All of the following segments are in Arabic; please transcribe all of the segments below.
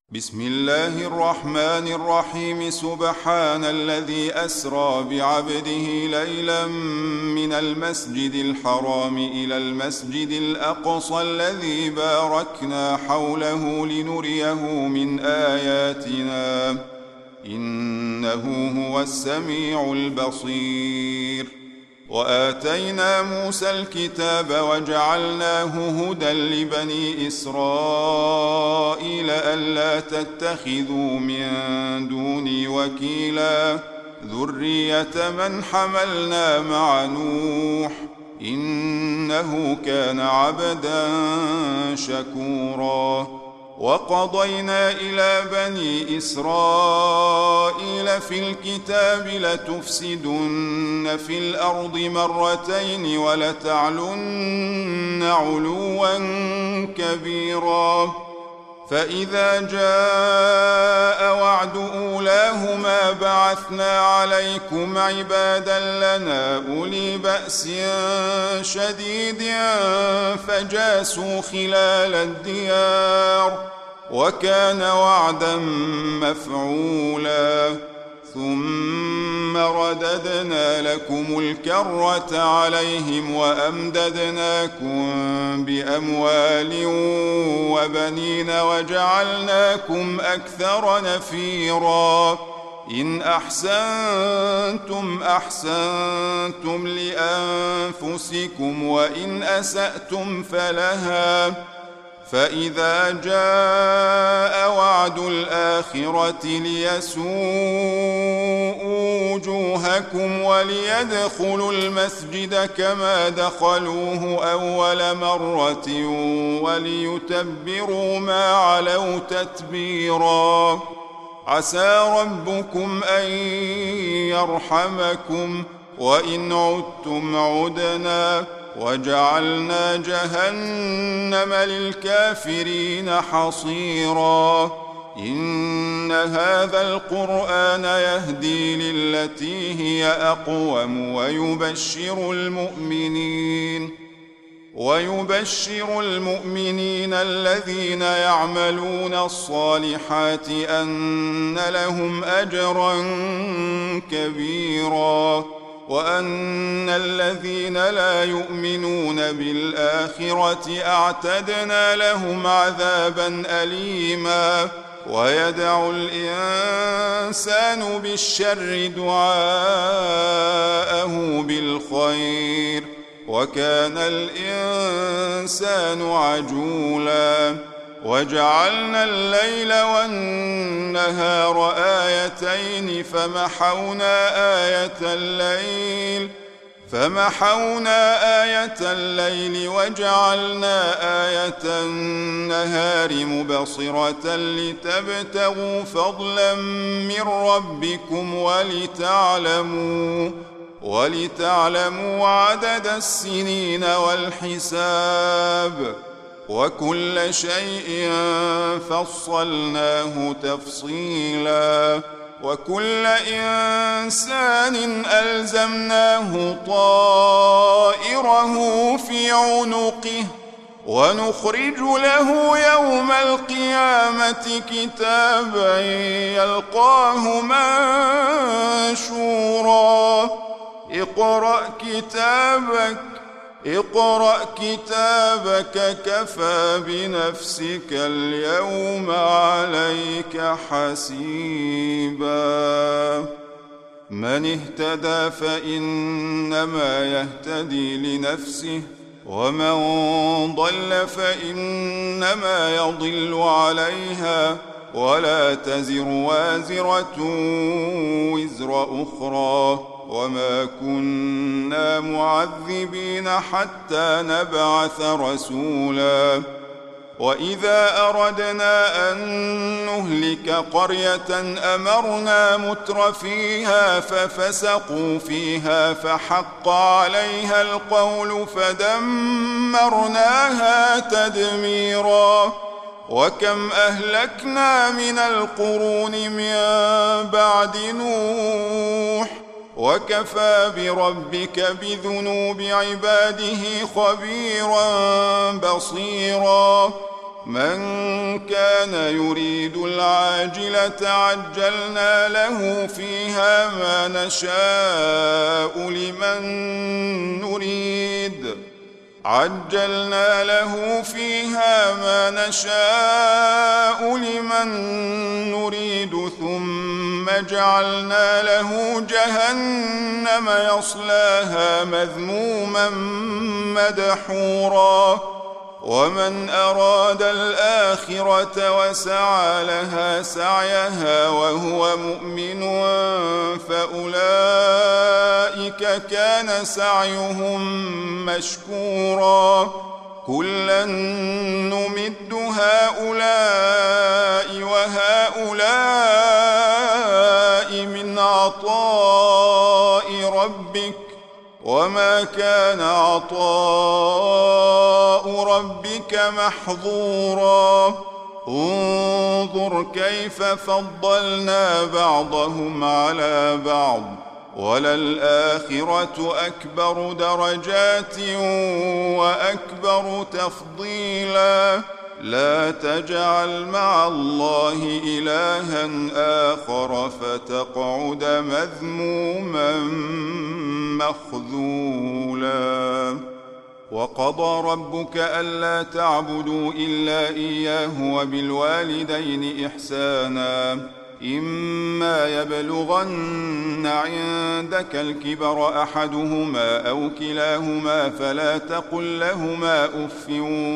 بسم الله الرحمن الرحيم. سبحان الذي أسرى بعبده ليلا من المسجد الحرام إلى المسجد الأقصى الذي باركنا حوله لنريه من آياتنا إنه هو السميع البصير. وآتينا موسى الكتاب وجعلناه هدى لبني إسرائيل ألا تتخذوا من دوني وكيلا ذرية من حملنا مع نوح إنه كان عبدا شكورا. وقضينا إلى بني إسرائيل في الكتاب لتفسدن في الأرض مرتين ولتعلن علوا كبيرا. فإذا جاء وعد أولاهما بعثنا عليكم عبادا لنا أولي بأس شديد فجاسوا خلال الديار وكان وعدا مفعولا. ثم رددنا لكم الكرة عليهم وأمددناكم بأموال وبنين وجعلناكم أكثر نفيرا. إن أحسنتم أحسنتم لأنفسكم وإن أسأتم فلها. فإذا جاء وعد الآخرة ليسوءوا وجوهكم وليدخلوا المسجد كما دخلوه أول مرة وليتبروا ما علوا تتبيرا. عسى ربكم أن يرحمكم وإن عدتم عدنا وجعلنا جهنم للكافرين حصيرا. إن هذا القرآن يهدي للتي هي أقوم ويبشر المؤمنين الذين يعملون الصالحات أن لهم أجرا كبيرا وأن الذين لا يؤمنون بالآخرة أعتدنا لهم عذابا أليما. ويدعو الإنسان بالشر دعاءه بالخير وكان الإنسان عجولا. وجعلنا الليل والنهار آيتين فمحونا آية الليل وجعلنا آية النهار مبصرة لتبتغوا فضلا من ربكم ولتعلموا عدد السنين والحساب وكل شيء فصلناه تفصيلا. وكل إنسان ألزمناه طائره في عنقه ونخرج له يوم القيامة كتابا يلقاه منشورا. اقرأ كتابك كفى بنفسك اليوم عليك حسيبا. من اهتدى فإنما يهتدي لنفسه ومن ضل فإنما يضل عليها ولا تزر وازرة وزر أخرى وما كنا معذبين حتى نبعث رسولا. وإذا أردنا أن نهلك قرية أمرنا مترفيها ففسقوا فيها فحق عليها القول فدمرناها تدميرا. وكم أهلكنا من القرون من بعد نوح وكفى بربك بذنوب عباده خبيرا بصيرا. من كان يريد العاجلة عجلنا له فيها ما نشاء لمن نريد ثم جعلنا له جهنم يصلاها مذموما مدحورا ومن أراد الآخرة وسعى لها سعيها وهو مؤمن فأولئك كان سعيهم مشكورا كلا نمد هؤلاء وهؤلاء من عطاء ربك وما كان عطاء ربك محظورا انظر كيف فضلنا بعضهم على بعض وللآخرة أكبر درجات وأكبر تفضيلا لا تجعل مع الله إلها آخر فتقعد مذموما مخذولا وقضى ربك ألا تعبدوا إلا إياه وبالوالدين إحسانا إما يبلغن عندك الكبر أحدهما أو كلاهما فلا تقل لهما أف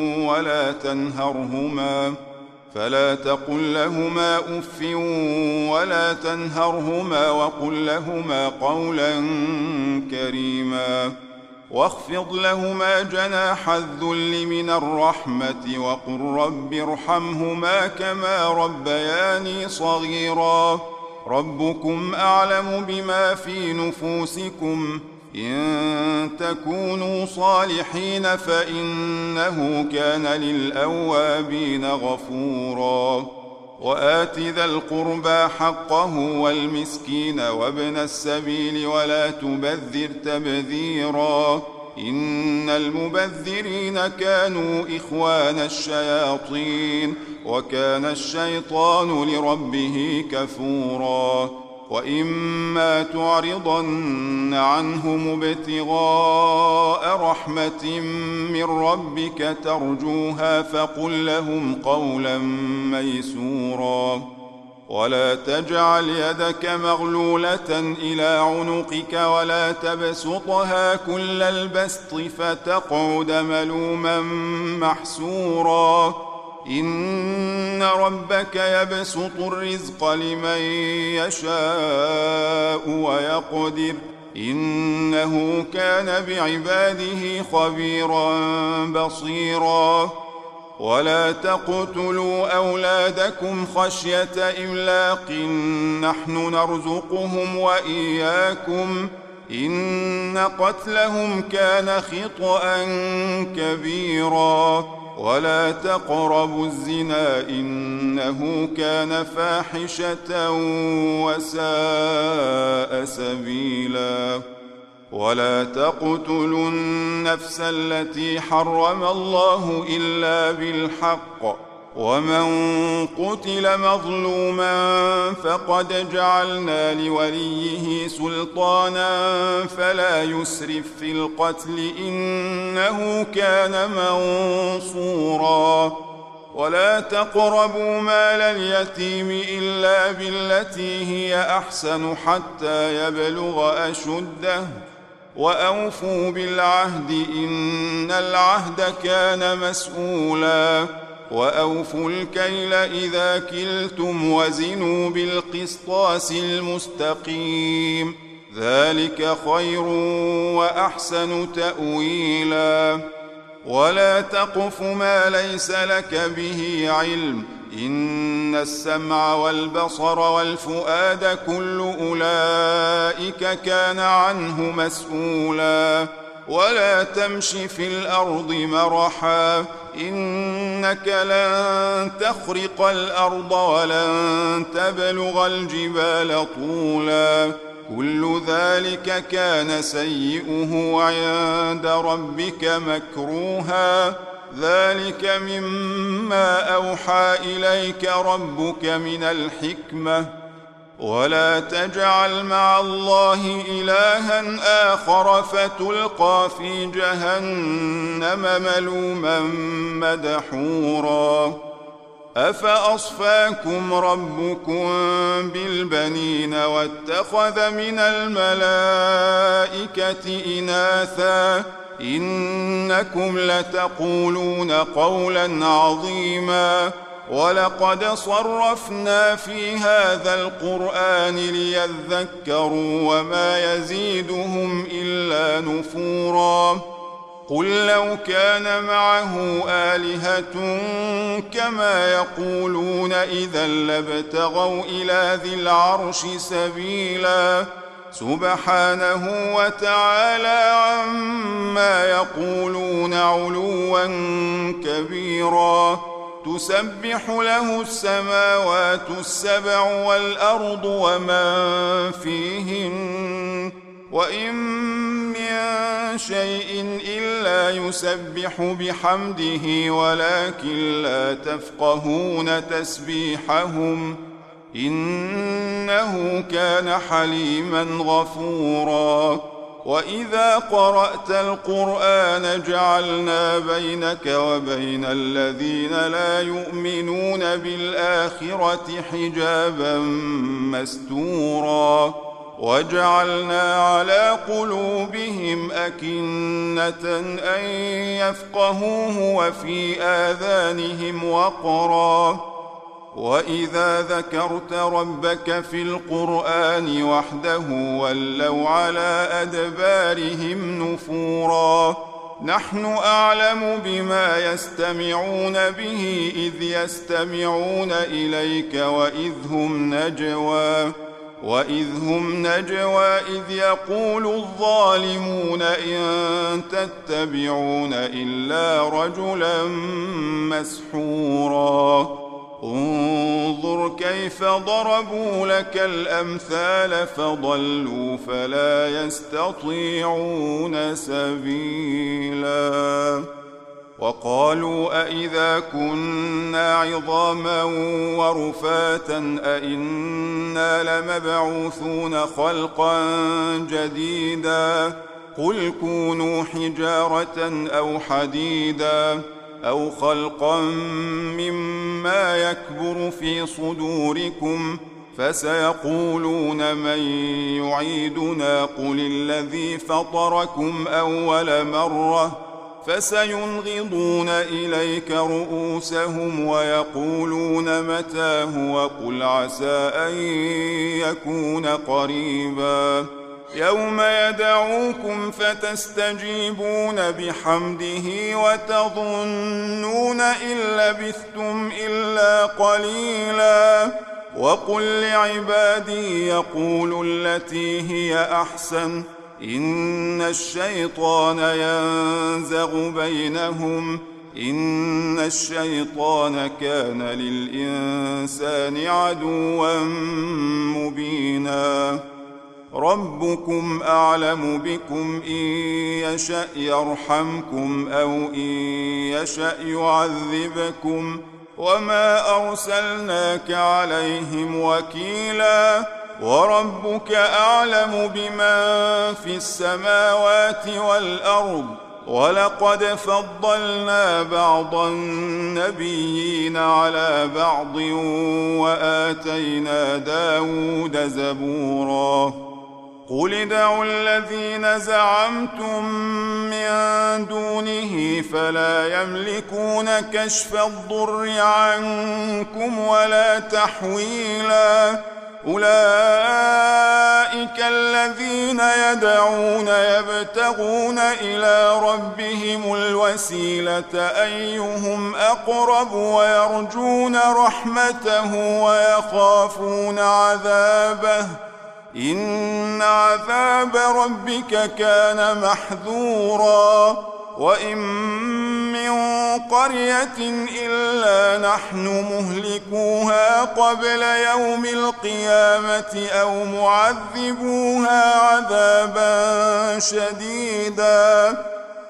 ولا تنهرهما وقل لهما قولا كريما واخفض لهما جناح الذل من الرحمة وقل رب ارحمهما كما ربياني صغيرا ربكم أعلم بما في نفوسكم إن تكونوا صالحين فإنه كان للأوابين غفورا وآت ذا القربى حقه والمسكين وابن السبيل ولا تبذر تبذيرا إن المبذرين كانوا إخوان الشياطين وكان الشيطان لربه كفورا وإما تعرضن عنهم ابتغاء رحمة من ربك ترجوها فقل لهم قولا ميسورا ولا تجعل يدك مغلولة إلى عنقك ولا تبسطها كل البسط فتقعد ملوما محسورا إن ربك يبسط الرزق لمن يشاء ويقدر إنه كان بعباده خبيرا بصيرا ولا تقتلوا أولادكم خشية إملاق نحن نرزقهم وإياكم إن قتلهم كان خطأ كبيرا ولا تقربوا الزنا إنه كان فاحشة وساء سبيلا ولا تقتلوا النفس التي حرم الله إلا بالحق ومن قتل مظلوما فقد جعلنا لوليه سلطانا فلا يسرف في القتل إنه كان منصورا ولا تقربوا مال اليتيم إلا بالتي هي أحسن حتى يبلغ أشده وأوفوا بالعهد إن العهد كان مسؤولا وأوفوا الكيل إذا كلتم وزنوا بالقسطاس المستقيم ذلك خير وأحسن تأويلا ولا تقف ما ليس لك به علم إن السمع والبصر والفؤاد كل أولئك كان عنه مسؤولا ولا تمش في الأرض مرحا إنك لن تخرق الأرض ولن تبلغ الجبال طولا كل ذلك كان سيئه عند ربك مكروها ذلك مما أوحى إليك ربك من الحكمة ولا تجعل مع الله إلها آخر فتلقى في جهنم ملوما مدحورا أفأصفاكم ربكم بالبنين واتخذ من الملائكة إناثا إنكم لتقولون قولا عظيما ولقد صرفنا في هذا القرآن ليذكروا وما يزيدهم إلا نفورا قل لو كان معه آلهة كما يقولون إذا لابتغوا إلى ذي العرش سبيلا سبحانه وتعالى عما يقولون علوا كبيرا تسبح له السماوات السبع والأرض ومن فيهن وإن من شيء إلا يسبح بحمده ولكن لا تفقهون تسبيحهم إنه كان حليما غفورا وإذا قرأت القرآن جعلنا بينك وبين الذين لا يؤمنون بالآخرة حجابا مستورا وجعلنا على قلوبهم أكنة أن يفقهوه وفي آذانهم وقرا وإذا ذكرت ربك في القرآن وحده ولوا على أدبارهم نفورا نحن أعلم بما يستمعون به إذ يستمعون إليك وإذ هم نجوى إذ يقول الظالمون إن تتبعون إلا رجلا مسحورا انظر كيف ضربوا لك الأمثال فضلوا فلا يستطيعون سبيلا وقالوا أئذا كنا عظاما ورفاتا أئنا لمبعوثون خلقا جديدا قل كونوا حجارة أو حديدا أو خلقا مما يكبر في صدوركم فسيقولون من يعيدنا قل الذي فطركم أول مرة فسينغضون إليك رؤوسهم ويقولون متاه وقل عسى أن يكون قريبا يوم يدعوكم فتستجيبون بحمده وتظنون إن لبثتم إلا قليلا وقل لعبادي يقولوا التي هي أحسن إن الشيطان ينزغ بينهم إن الشيطان كان للإنسان عدوا مبينا ربكم أعلم بكم إن يشأ يرحمكم أو إن يشأ يعذبكم وما أرسلناك عليهم وكيلا وربك أعلم بمن في السماوات والأرض ولقد فضلنا بعض النبيين على بعض وآتينا داود زبورا قل ادعوا الذين زعمتم من دونه فلا يملكون كشف الضر عنكم ولا تحويلا أولئك الذين يدعون يبتغون إلى ربهم الوسيلة أيهم أقرب ويرجون رحمته ويخافون عذابه إن عذاب ربك كان محذورا وإن من قرية إلا نحن مهلكوها قبل يوم القيامة أو معذبوها عذابا شديدا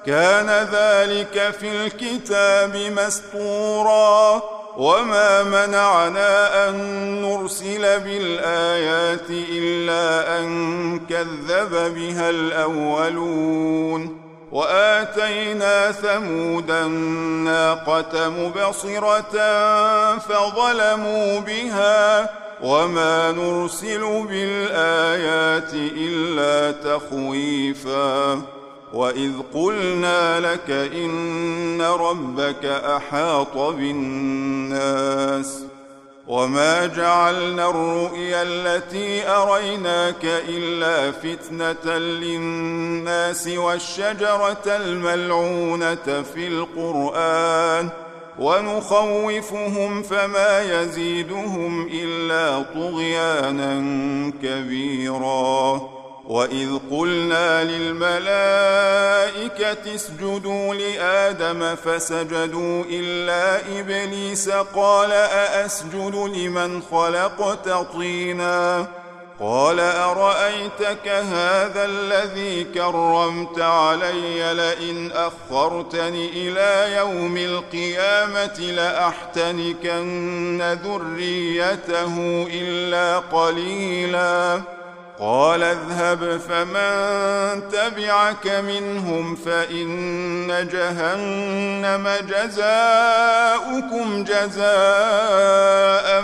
كان ذلك في الكتاب مسطورا وما منعنا أن نرسل بالآيات إلا أن كذب بها الأولون وآتينا ثمود الناقة مبصرة فظلموا بها وما نرسل بالآيات إلا تخويفا وإذ قلنا لك إن ربك أحاط بالناس وما جعلنا الرؤيا التي أريناك إلا فتنة للناس والشجرة الملعونة في القرآن ونخوفهم فما يزيدهم إلا طغيانا كبيرا وإذ قلنا للملائكة اسجدوا لآدم فسجدوا إلا إبليس قال أأسجد لمن خلقت طينا قال أرأيتك هذا الذي كرمت علي لئن أخرتني إلى يوم القيامة لأحتنكن ذريته إلا قليلا قال اذهب فمن تبعك منهم فإن جهنم جزاؤكم جزاء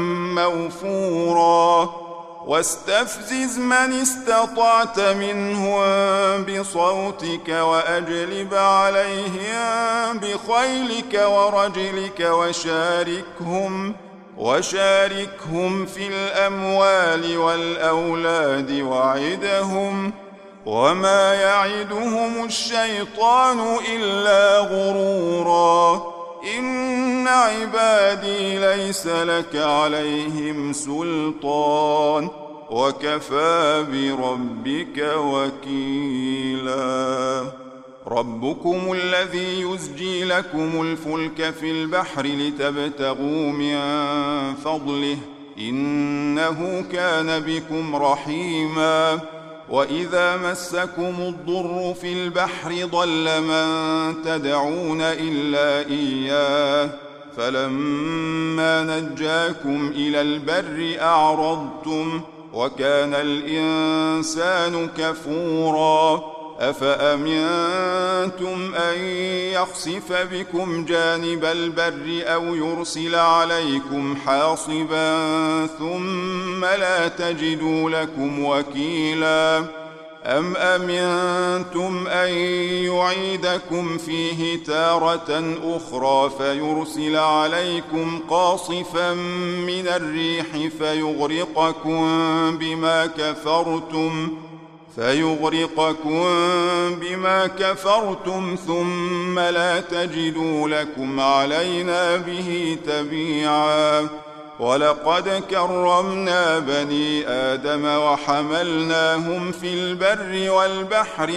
موفورا واستفزز من استطعت منهم بصوتك وأجلب عليهم بخيلك ورجلك وشاركهم في الأموال والأولاد وعدهم وما يعدهم الشيطان إلا غرورا إن عبادي ليس لك عليهم سلطان وكفى بربك وكيلا ربكم الذي يزجي لكم الفلك في البحر لتبتغوا من فضله إنه كان بكم رحيما وإذا مسكم الضر في البحر ضل من تدعون إلا إياه فلما نجاكم إلى البر أعرضتم وكان الإنسان كفورا أفأمنتم أن يخسف بكم جانب البر أو يرسل عليكم حاصبا ثم لا تجدوا لكم وكيلا أم أمنتم أن يعيدكم فيه تارة أخرى فيرسل عليكم قاصفا من الريح فيغرقكم بما كفرتم ثم لا تجدوا لكم علينا به تبيعا ولقد كرمنا بني آدم وحملناهم في البر والبحر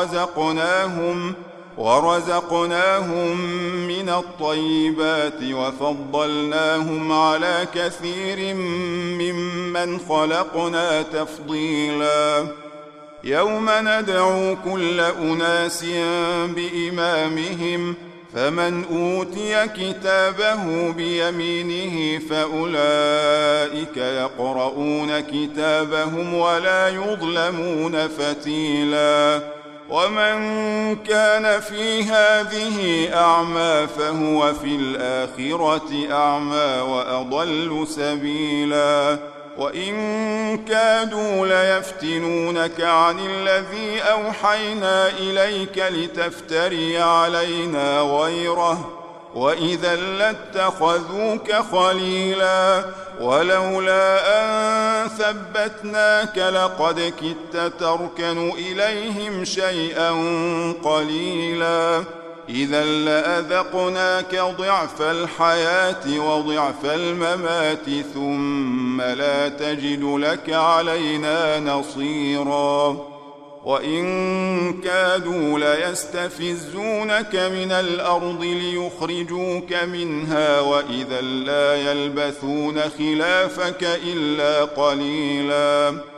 ورزقناهم من الطيبات وفضلناهم على كثير ممن خلقنا تفضيلا يوم ندعو كل أناس بإمامهم فمن أوتي كتابه بيمينه فأولئك يقرؤون كتابهم ولا يظلمون فتيلا ومن كان في هذه أعمى فهو في الآخرة أعمى وأضل سبيلا وإن كادوا ليفتنونك عن الذي أوحينا إليك لتفتري علينا غيره وإذا لاتخذوك خليلا ولولا أن ثبتناك لقد كدت تركن إليهم شيئا قليلا إذا لأذقناك ضعف الحياة وضعف الممات ثم لا تجد لك علينا نصيرا وإن كادوا ليستفزونك من الأرض ليخرجوك منها وإذا لا يلبثون خلافك إلا قليلا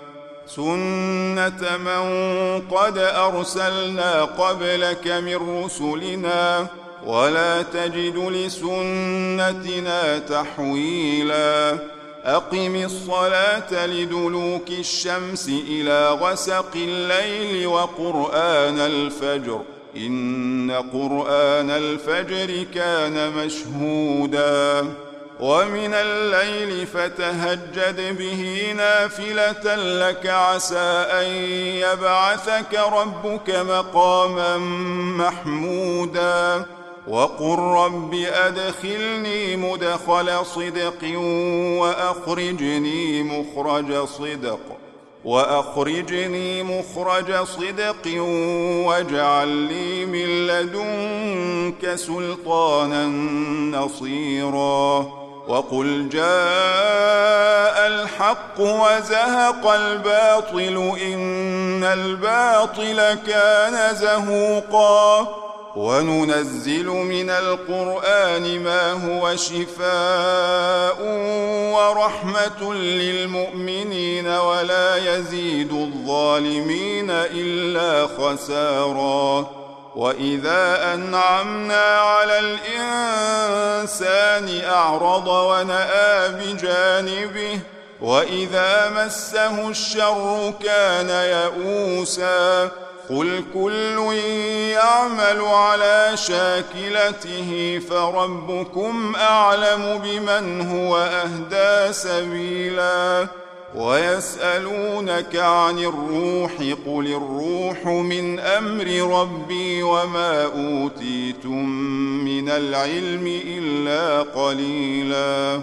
سنة من قد أرسلنا قبلك من رسلنا ولا تجد لسنتنا تحويلا أقم الصلاة لدلوك الشمس إلى غسق الليل وقرآن الفجر إن قرآن الفجر كان مشهودا ومن الليل فتهجد به نافلة لك عسى أن يبعثك ربك مقاما محمودا وقل رب أدخلني مدخل صدق وأخرجني مخرج صدق واجعل لي من لدنك سلطانا نصيرا وقل جاء الحق وزهق الباطل إن الباطل كان زهوقا وننزل من القرآن ما هو شفاء ورحمة للمؤمنين ولا يزيد الظالمين إلا خسارا وإذا أنعمنا على الإنسان أعرض ونأى بجانبه وإذا مسه الشر كان يئوسا قل كل يعمل على شاكلته فربكم أعلم بمن هو أهدى سبيلا ويسألونك عن الروح قل الروح من أمر ربي وما أوتيتم من العلم إلا قليلا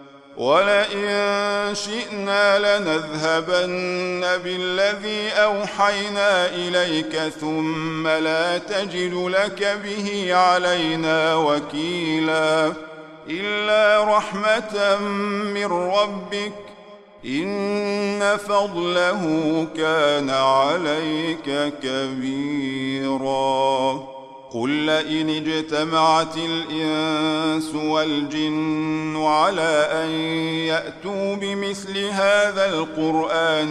ولئن شئنا لنذهبن بالذي أوحينا إليك ثم لا تجد لك به علينا وكيلا إلا رحمة من ربك إن فضله كان عليك كبيرا قل لئن اجتمعت الإنس والجن على أن يأتوا بمثل هذا القرآن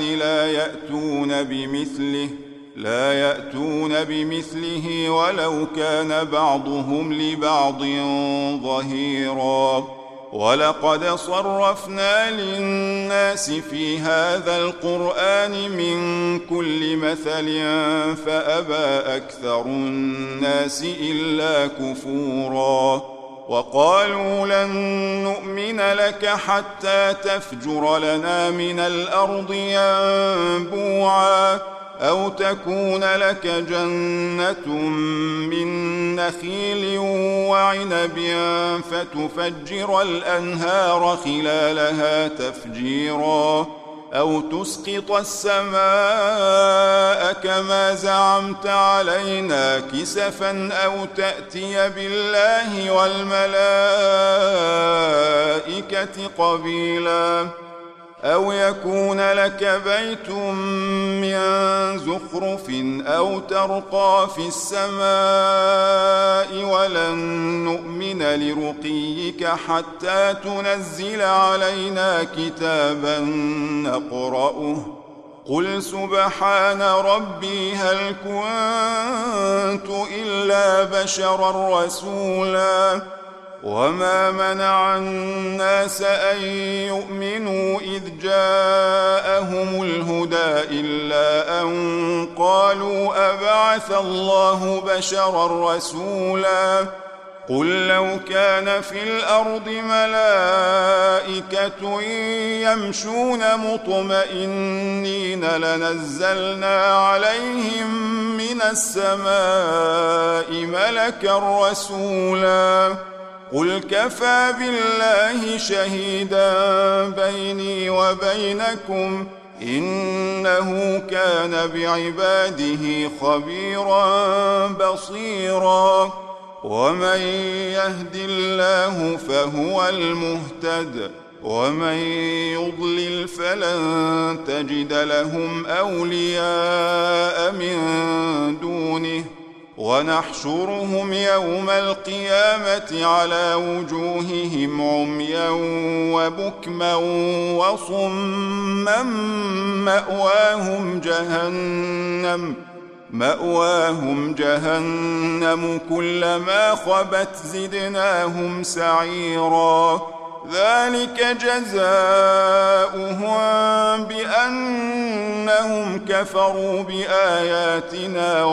لا يأتون بمثله ولو كان بعضهم لبعض ظهيرا ولقد صرفنا للناس في هذا القرآن من كل مثل فأبى أكثر الناس إلا كفورا وقالوا لن نؤمن لك حتى تفجر لنا من الأرض ينبوعا أو تكون لك جنة من نخيل وعنب فتفجر الأنهار خلالها تفجيرا أو تسقط السماء كما زعمت علينا كسفا أو تأتي بالله والملائكة قبيلا أو يكون لك بيت من زخرف أو ترقى في السماء ولن نؤمن لرقيك حتى تنزل علينا كتابا نقرأه قل سبحان ربي هل كنت إلا بشرا رسولا وما منع الناس أن يؤمنوا إذ جاءهم الهدى إلا أن قالوا أبعث الله بشرا رسولا قل لو كان في الأرض ملائكة يمشون مطمئنين لنزلنا عليهم من السماء ملكا رسولا قل كفى بالله شهيدا بيني وبينكم إنه كان بعباده خبيرا بصيرا ومن يهد الله فهو المهتد ومن يضلل فلن تجد لهم أولياء من دونه ونحشرهم يوم القيامة على وجوههم عميا وبكما وصما مأواهم جهنم كلما خبت زدناهم سعيرا ذلك جزاؤهم بأنهم كفروا بآياتنا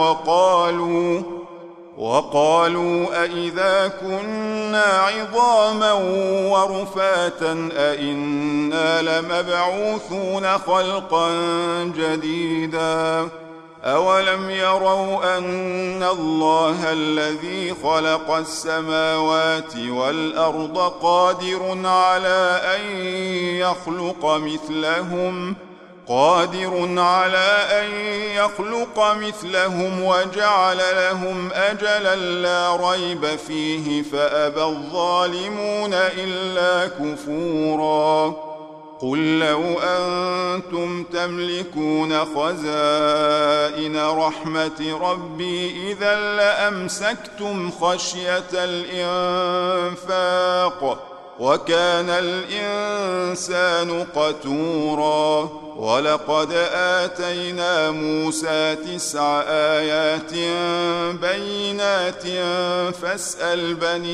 وقالوا أئذا كنا عظاما ورفاتا أئنا لمبعوثون خلقا جديدا أولم يروا أن الله الذي خلق السماوات والأرض قادر على أن يخلق مثلهم وجعل لهم أجلا لا ريب فيه فأبى الظالمون إلا كفورا قل لو أنتم تملكون خزائن رحمة ربي إذا لأمسكتم خشية الإنفاق وكان الإنسان قتورا ولقد آتينا موسى 9 آيات بينات فاسأل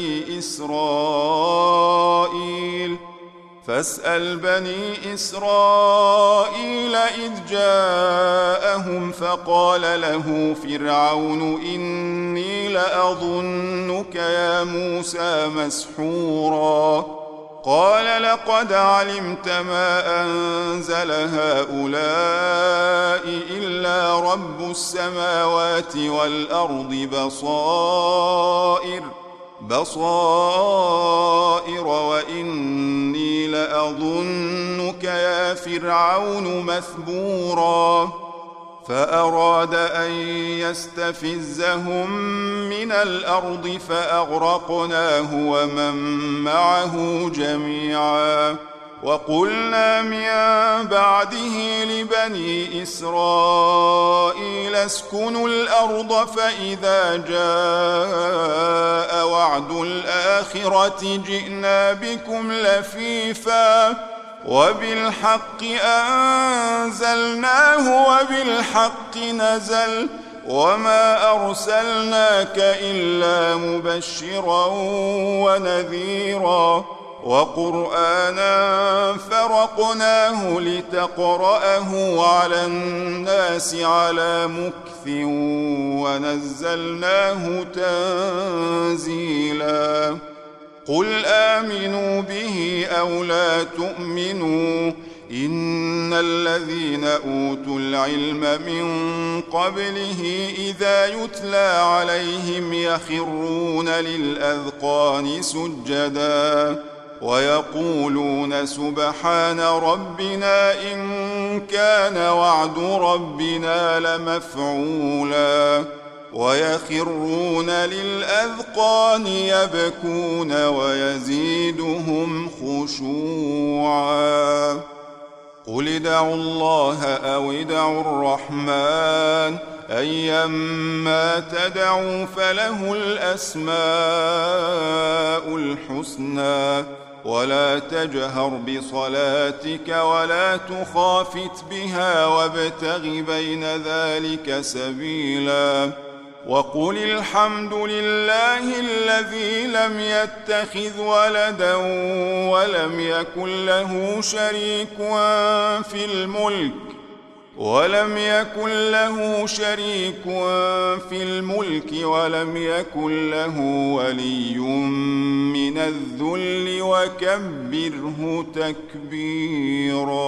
بني إسرائيل إذ جاءهم فقال له فرعون إني لأظنك يا موسى مسحورا قال لقد علمت ما أنزل هؤلاء إلا رب السماوات والأرض بصائر وإني لأظنك يا فرعون مثبورا فأراد أن يستفزهم من الأرض فأغرقناه ومن معه جميعا وقلنا من بعده لبني إسرائيل اسكنوا الأرض فإذا جاء وعد الآخرة جئنا بكم لفيفا وبالحق أنزلناه وبالحق نزل وما أرسلناك إلا مبشرا ونذيرا وقرآنا فرقناه لتقرأه على الناس على مكث ونزلناه تنزيلا قل آمنوا به أو لا تؤمنوا إن الذين أوتوا العلم من قبله إذا يتلى عليهم يخرون للأذقان سجدا ويقولون سبحان ربنا إن كان وعد ربنا لمفعولا ويخرون للأذقان يبكون ويزيدهم خشوعا قل ادعوا الله أو ادعوا الرحمن أيما تدعوا فله الأسماء الحسنى ولا تجهر بصلاتك ولا تخافت بها وابتغ بين ذلك سبيلا وقل الحمد لله الذي لم يتخذ ولدا ولم يكن له شريك في الملك ولم يكن له ولي من الذل وكبره تكبيرا.